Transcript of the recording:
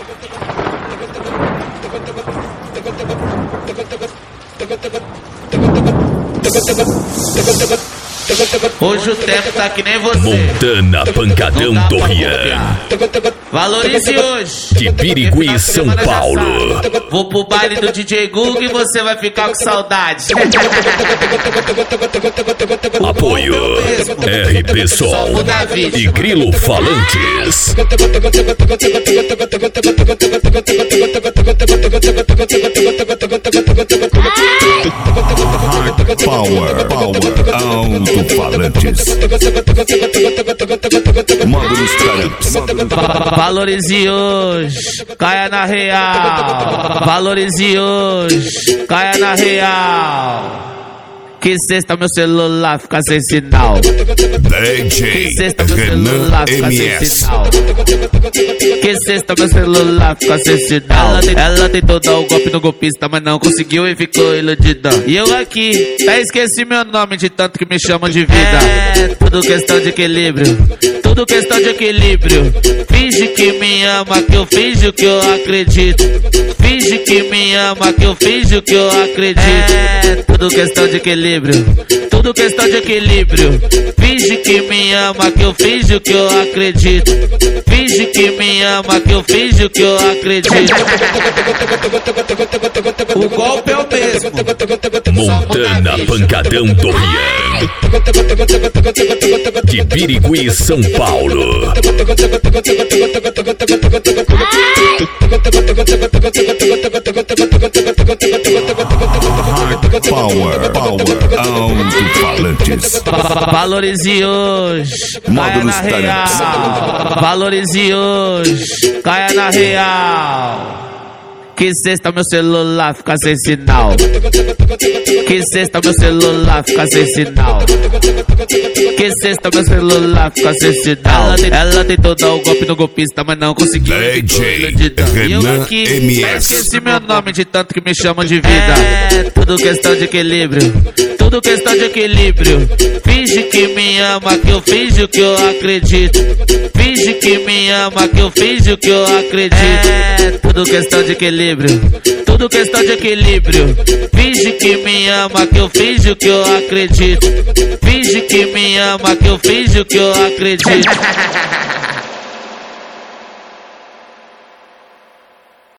Hoje o tempo tá que nem você. Montana Pancadão do Rian. Valorize hoje. De Birigui, São Paulo. Vou pro baile do DJ Google e você vai ficar com saudade. Apoio RP Sol e Grilo Falantes. Power Alto-Falantes. Módulos Tramps. Valorize hoje, caia na real. Valorize hoje, caia na real. Que sexta meu celular fica sem sinal. DJ Que sexta meu celular fica sem MS. sinal. Que sexta meu celular fica sem sinal. Ela tentou dar o golpe no golpista, mas não conseguiu e ficou iludida. E eu aqui, até esqueci meu nome de tanto que me chamam de vida. É tudo questão de equilíbrio. Tudo questão de equilíbrio. Finge que me ama, que eu finjo que eu acredito. Finge que me ama, que eu finjo que eu acredito. É tudo questão de equilíbrio. Tudo questão de equilíbrio. Finge que me ama, que eu finjo que eu acredito. Finge que me ama, que eu finjo que eu acredito. O golpe é o mesmo. Montana Pancadão do Rian. De Birigui, São Paulo. Power Alto-Falantes. Valorize hoje, caia na real. Valorize hoje, caia na real. Que sexta meu celular fica sem sinal. Que sexta meu celular fica sem sinal. Que sexta meu celular fica sem sinal. Ela tentou dar o golpe no golpista, mas não conseguiu. DJ E eu aqui, esqueci meu nome de tanto que me chamam de vida. É tudo questão de equilíbrio. Tudo questão de equilíbrio. Finge que me ama, que eu finjo que eu acredito. Finge que me ama, que eu finjo que eu acredito. É tudo questão de equilíbrio. Tudo questão de equilíbrio. Finge que me ama, que eu finjo que eu acredito. Finge que me ama, que eu finjo que eu acredito.